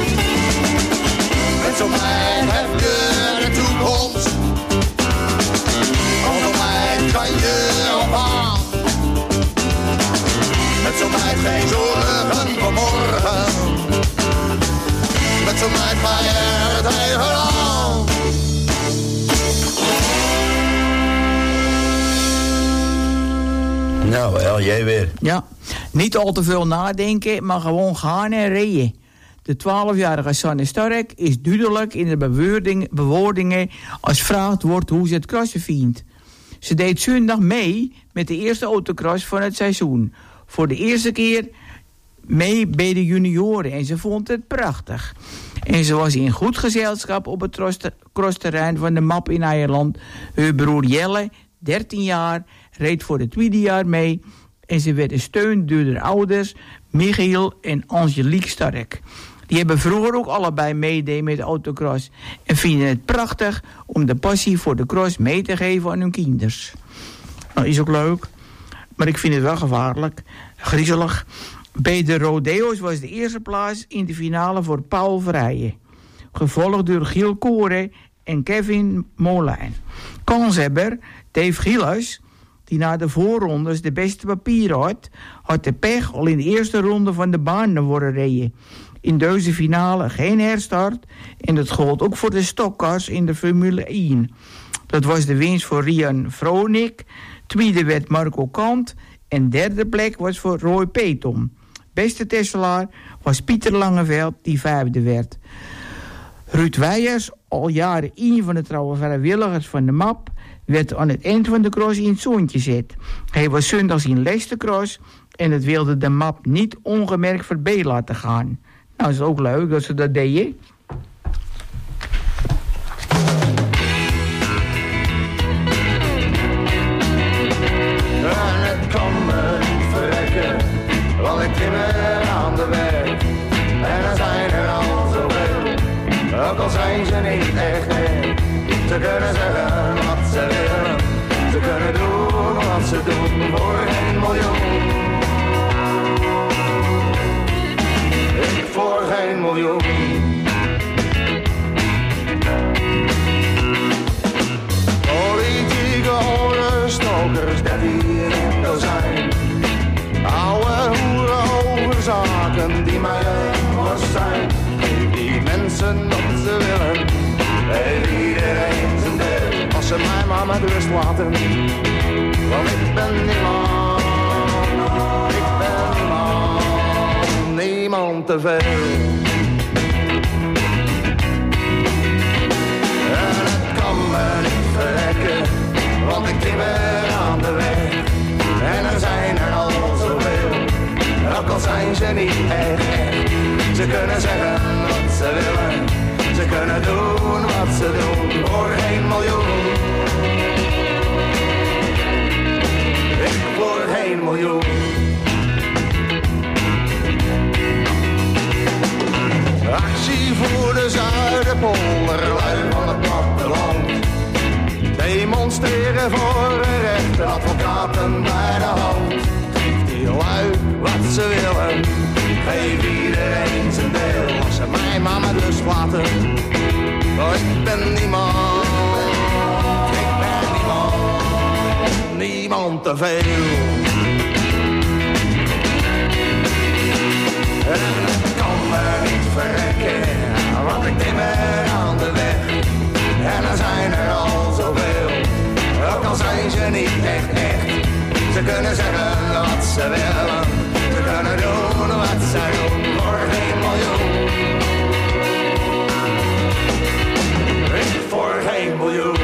Met zo'n meid heb je de toekomst, van zo'n meid kan je op aan. Met zo'n meid geen zorgen voor morgen, met zo'n meid ga je er tegenaan. Nou, El, jij weer. Ja, niet al te veel nadenken, maar gewoon gaan en rijden. De 12-jarige Sanne Stark is duidelijk in de bewoordingen als vraagd wordt hoe ze het crossen vindt. Ze deed zondag mee met de eerste autocross van het seizoen. Voor de eerste keer mee bij de junioren en ze vond het prachtig. En ze was in goed gezelschap op het crossterrein van de MAP in Nederland. Haar broer Jelle, 13 jaar, reed voor het tweede jaar mee en ze werd gesteund door haar ouders Michiel en Angelique Stark. Die hebben vroeger ook allebei meededen met de autocross en vinden het prachtig om de passie voor de cross mee te geven aan hun kinders. Nou, is ook leuk, maar ik vind het wel gevaarlijk, griezelig. Bij de rodeo's was de eerste plaats in de finale voor Paul Verheijen, gevolgd door Giel Koren en Kevin Molijn. Kanshebber Dave Gillis, die na de voorrondes de beste papieren had de pech al in de eerste ronde van de baan worden reden. In deze finale geen herstart en dat gold ook voor de stokkers in de Formule 1. Dat was de winst voor Rian Vronik, tweede werd Marco Kant en derde plek was voor Roy Petom. Beste Tesselaar was Pieter Langeveld, die vijfde werd. Ruud Weijers, al jaren een van de trouwe vrijwilligers van de MAP, werd aan het eind van de cross in het zoontje gezet. Hij was zondags in Leicester en het wilde de MAP niet ongemerkt voorbij laten gaan. Nou, is ook leuk dat ze dat deden. En het kan me niet verrekken, want ik klim er aan de weg. En er zijn er al zoveel, ook al zijn ze niet echt echt. Ze kunnen zeggen wat ze willen, ze kunnen doen wat ze doen voor 1 miljoen. Ik voor geen miljoen. Politieke horenstokers, 13 in het dozijn. Oude hoeren over zaken die mij een worst zijn. Geef die mensen wat ze willen, geef iedereen zijn deel. Als ze mij maar met rust laten, want ik ben niemand, ik ben niemand, niemand te veel. En het kan me niet verrekken, want ik klim er aan de weg. En er zijn er al zoveel, ook al zijn ze niet echt echt. Ze kunnen zeggen wat ze willen, ze kunnen doen wat ze doen voor 1 miljoen. Ik voor 1 miljoen. Actie voor de Zuiderpolder, lui van het platteland. Demonstreren voor een rechter, advocaten bij de hand. Geef die lui wat ze willen, geef iedereen zijn deel. Als ze mij maar met rust laten, oh, ik ben niemand, ik ben niemand, niemand te veel. En het kan me niet verrekken, want ik neem er aan de weg. En er zijn er al zoveel, ook al zijn ze niet echt echt. Ze kunnen zeggen wat ze willen, ze kunnen doen wat ze doen voor 1 miljoen. Ik voor 1 miljoen.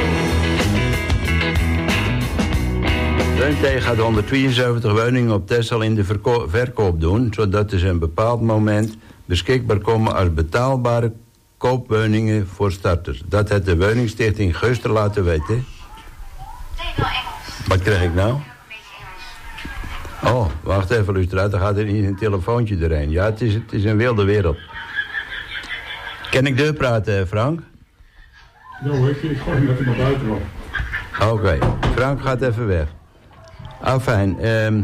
Leuntij gaat 172 woningen op Texel in de verkoop doen, zodat ze een bepaald moment beschikbaar komen als betaalbare koopwoningen voor starters. Dat heeft de Woningstichting Geuster laten weten. Wat krijg ik nou? Oh, wacht even, luisteraar, dan gaat er niet een telefoontje erheen. Ja, het is een wilde wereld. Kan ik deur praten, Frank? Ja hoor, ik gooi hem even naar buiten op. Oké, Frank gaat even weg. Fijn.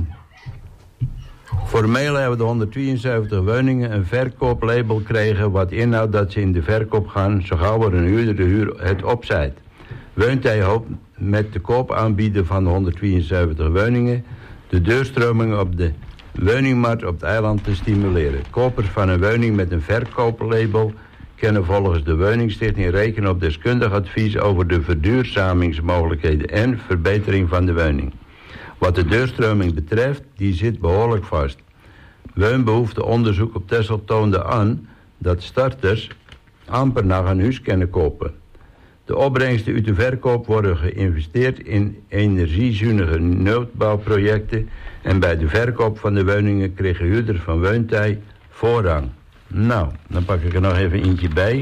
Formeel hebben de 172 woningen een verkooplabel gekregen, wat inhoudt dat ze in de verkoop gaan, zo gauw er een huurder de huur het opzijt. Woontij hoopt met de koop aanbieden van de 172 woningen de deurstroming op de woningmarkt op het eiland te stimuleren. Kopers van een woning met een verkooplabel kunnen volgens de Woningstichting rekenen op deskundig advies over de verduurzamingsmogelijkheden en verbetering van de woning. Wat de deurstroming betreft, die zit behoorlijk vast. Woonbehoefteonderzoek op Texel toonde aan dat starters amper nog een huis kunnen kopen. De opbrengsten uit de verkoop worden geïnvesteerd in energiezuinige noodbouwprojecten en bij de verkoop van de woningen kregen huurders van Woontij voorrang. Nou, dan pak ik er nog even eentje bij.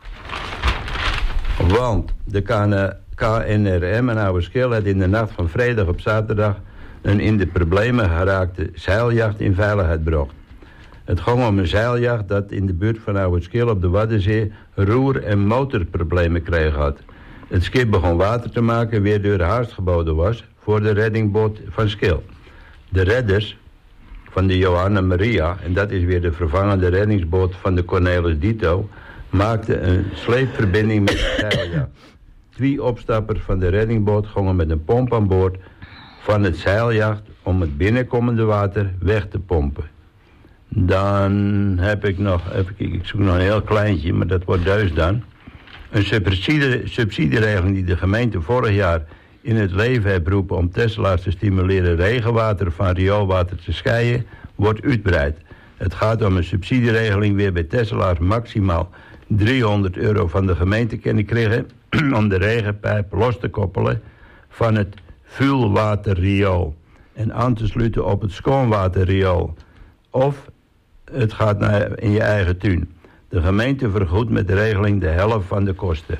Want de KNRM en Ouwerschil had in de nacht van vrijdag op zaterdag een in de problemen geraakte zeiljacht in veiligheid gebracht. Het ging om een zeiljacht dat in de buurt van Ouwerschil op de Waddenzee roer- en motorproblemen kreeg had. Het schip begon water te maken, waardoor haast geboden was voor de reddingboot van Schil. De redders van de Johanna Maria, en dat is weer de vervangende reddingsboot van de Cornelis Dito, maakte een sleepverbinding met de zeiljacht. 2 opstappers van de reddingboot gingen met een pomp aan boord van het zeiljacht om het binnenkomende water weg te pompen. Dan heb ik nog, ik zoek nog een heel kleintje, maar dat wordt Duits dan. Een subsidieregeling die de gemeente vorig jaar in het leven heeft geroepen om Tesselaars te stimuleren regenwater van rioolwater te scheiden, wordt uitbreid. Het gaat om een subsidieregeling weer bij Tesselaars maximaal €300 van de gemeente kunnen krijgen om de regenpijp los te koppelen van het vuilwaterriool en aan te sluiten op het schoonwaterriool. Of het gaat naar in je eigen tuin. De gemeente vergoedt met de regeling de helft van de kosten.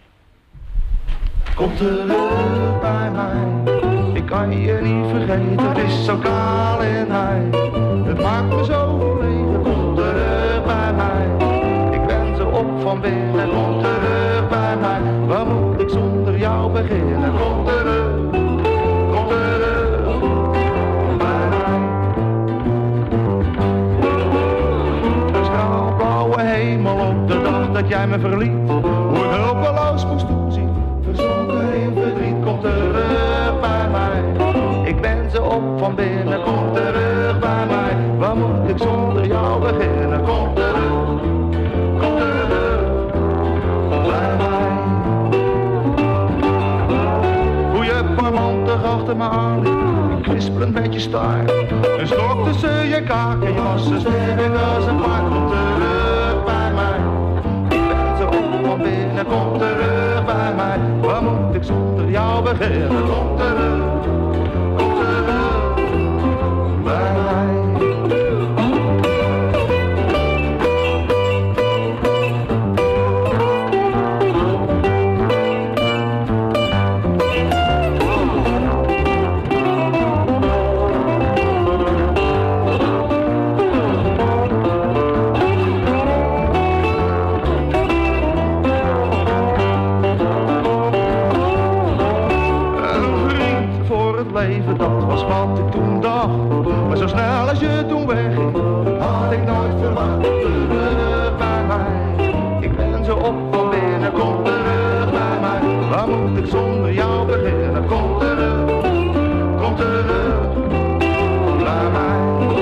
Kom terug bij mij, ik kan je niet vergeten, het is zo kaal en hij. Het maakt me zo verlegen, kom terug bij mij. Ik ben zo op van binnen, kom terug bij mij. Waar moet ik zonder jou beginnen, kom terug bij mij. De straalblauwe hemel op de dag dat jij me verliet, hoe ik hulpeloos moest toezien. Verzonken in verdriet, kom terug bij mij. Ik ben zo op van binnen, kom terug bij mij. Waar moet ik zonder jou beginnen? Kom terug bij mij. Hoe je parmantig achter me aanliep, kwispelend met je staart. Een stok tussen je kaken, je was zo stevig als een paard. Kom terug bij mij. Ik ben zo op van binnen, kom terug bij mij. Waar moet ik zonder jou beginnen? Kom terug bij mij. Dat was wat ik toen dacht, maar zo snel als je toen wegging, had ik nooit verwacht. Terug bij mij, ik ben zo op van binnen, kom terug bij mij. Waar moet ik zonder jou beginnen? Kom terug bij mij.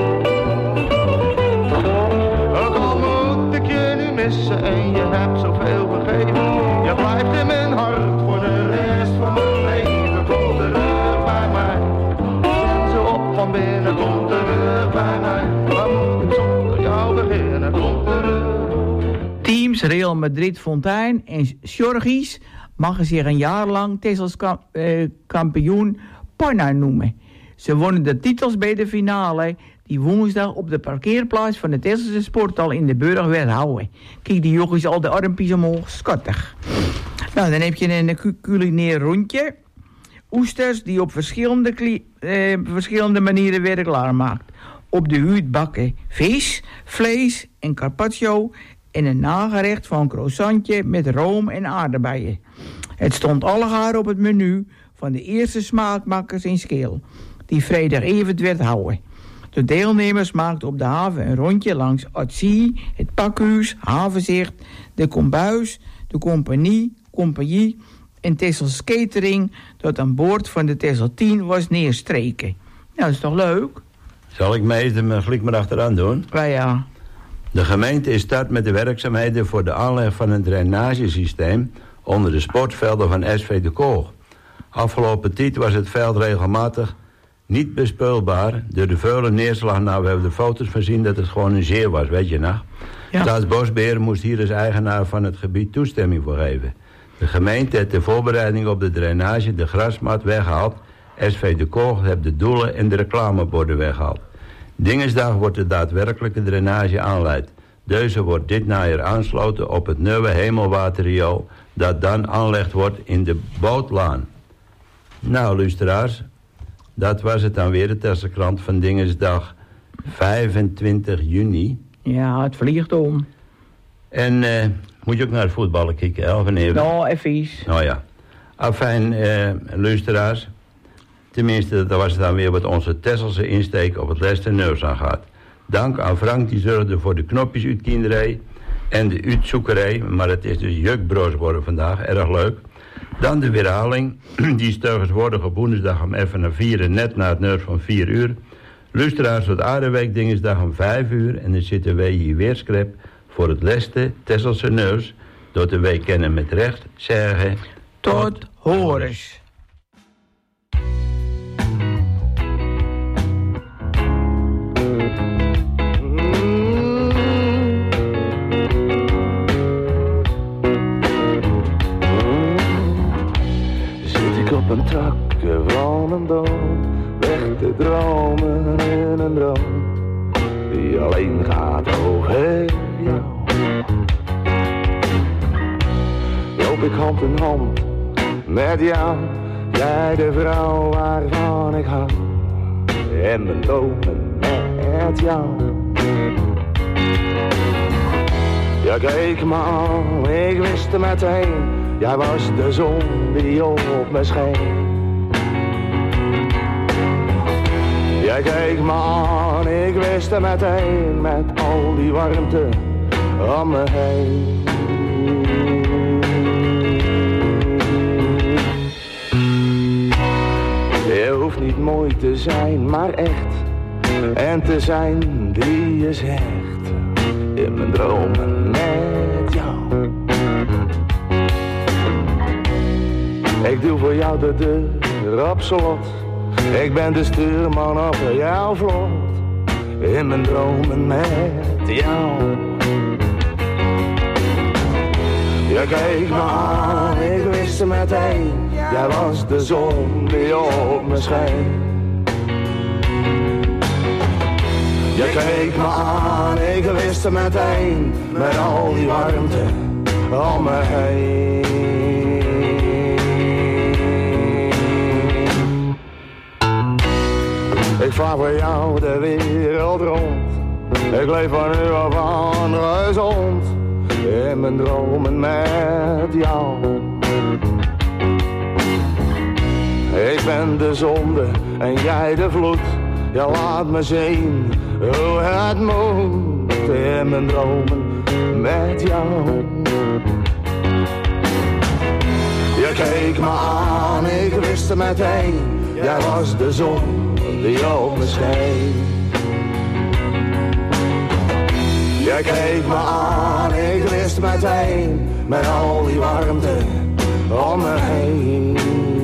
Ook al moet ik je nu missen en je hebt zoveel vergeven, je blijft in mijn hart voor de rest van mijn leven. Kom terug bij mij. Van binnen, kom terug bij mij. Waar moet ik zonder jou beginnen? Kom terug. Teams Real Madrid Fontijn en Sjorgis mogen zich een jaar lang Tessels kampioen Panna noemen. Ze wonnen de titels bij de finale die woensdag op de parkeerplaats van de Tesselse sporthal in de Burg werd houden. Kijk, die jongens al de armpjes omhoog, schattig. Nou, dan heb je een culinair rondje. Oesters die op verschillende manieren werden klaarmaakt. Op de huid bakken vis, vlees en carpaccio en een nagerecht van een croissantje met room en aardbeien. Het stond allegaar op het menu van de eerste smaakmakers in Scheel, die vrijdag even werd houden. De deelnemers maakten op de haven een rondje langs Atzie, het Pakhuis, Havenzicht, de Kombuis, de Compagnie en Tessels Catering dat aan boord van de Tessel 10 was neerstreken. Nou, dat is toch leuk? Zal ik me gelijk maar achteraan doen? Ja. De gemeente is start met de werkzaamheden voor de aanleg van een drainagesysteem onder de sportvelden van SV de Koog. Afgelopen tijd was het veld regelmatig niet bespeelbaar door de vele neerslag. Nou, we hebben de foto's gezien dat het gewoon een zeer was, weet je nog? Ja. Staatsbosbeheer moest hier als eigenaar van het gebied toestemming voor geven. De gemeente heeft de voorbereiding op de drainage de grasmat weggehaald. SV de Koog heeft de doelen en de reclameborden weggehaald. Dinsdag wordt de daadwerkelijke drainage aanleid. Deze wordt dit najaar aansloten op het nieuwe hemelwaterriool dat dan aangelegd wordt in de Bootlaan. Nou, luisteraars, dat was het dan weer, de Tesselkrant van Dinsdag 25 juni. Ja, het vliegt om. En moet je ook naar het voetballen kijken, Elven even? Nou, even. Nou ja. Afijn, luisteraars. Tenminste, dat was het dan weer wat onze Tesselse insteek op het Leicester Neus aangaat. Dank aan Frank, die zorgde voor de knopjes uit kinderij. en de uitzoekerij, maar het is dus jukbroos worden vandaag, erg leuk. Dan de herhaling, die is tegenwoordig op woensdag om even naar 4 net na het nieuws van 4 uur. Luisteraars tot Aardeweek dinsdag om 5 uur en dan zitten wij hier weer script voor het leste Tesselse nieuws. Door de week kennen met recht zeggen Tot horens. Op een takken van een boom, weg te dromen in een droom, die alleen gaat over jou. Loop ik hand in hand met jou, jij de vrouw waarvan ik hou, en mijn dromen met jou. Ja, kijk me aan, ik wist er meteen, jij was de zon die op me scheen. Jij keek me aan, ik wist er meteen, met al die warmte om me heen. Je hoeft niet mooi te zijn, maar echt, en te zijn wie je zegt. In mijn dromen met jou. Ik doe voor jou de deur op slot. Ik ben de stuurman op jouw vlot. In mijn dromen met jou. Je keek me aan, ik wist er meteen. Jij was de zon die op me scheen. Je keek me aan, ik wist er meteen. Met al die warmte om me heen. Ik vaar voor jou de wereld rond. Ik leef van nu af aan gezond. In mijn dromen met jou. Ik ben de zonde en jij de vloed. Ja, laat me zien hoe het moet. In mijn dromen met jou. Je keek me aan, ik wist er meteen. Jij was de zon die op me scheen. Jij keek me aan, ik wist meteen. Met al die warmte om me heen.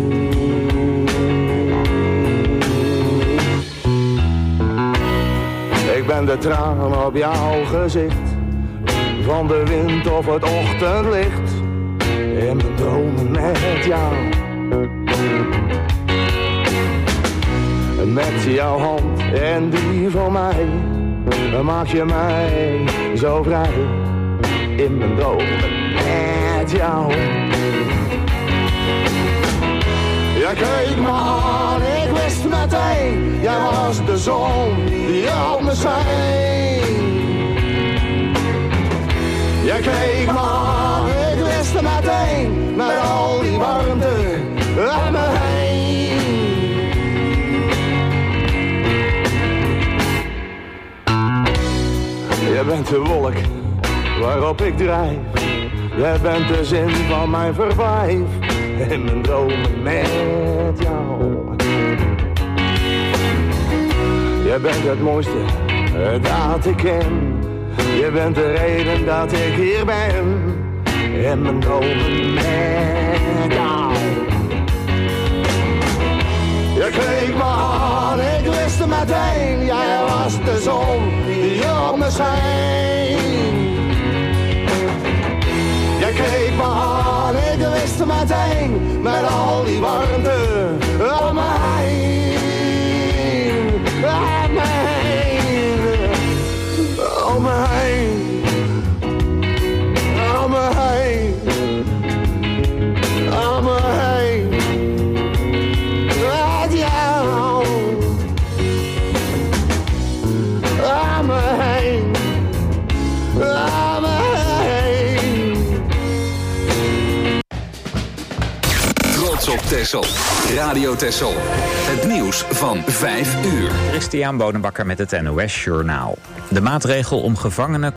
Ik ben de traan op jouw gezicht. Van de wind of het ochtendlicht. In mijn dromen met jou. Met jouw hand en die van mij, dan maak je mij zo vrij. In mijn dromen met jou. Jij keek me aan, ik wist meteen. Jij was de zon die op me scheen. Jij keek me aan, ik wist meteen. Met al die warmte om me heen. Jij bent de wolk waarop ik drijf. Jij bent de zin van mijn verblijf. In mijn dromen met jou. Jij bent het mooiste dat ik ken. Je bent de reden dat ik hier ben. In mijn dromen met jou. Je keek me aan, ik wist er meteen. Jij was de zon die op me scheen. Je keek me aan, ik wist er meteen. Met al die warmte om me heen. Om me heen. Om me heen. Om me heen. Om me heen. Met jou. Om me heen. Om me heen. Trots op Texel. Radio Texel. Het nieuws van 5 uur. Christian Bonenbakker met het NOS Journaal. De maatregel om gevangenen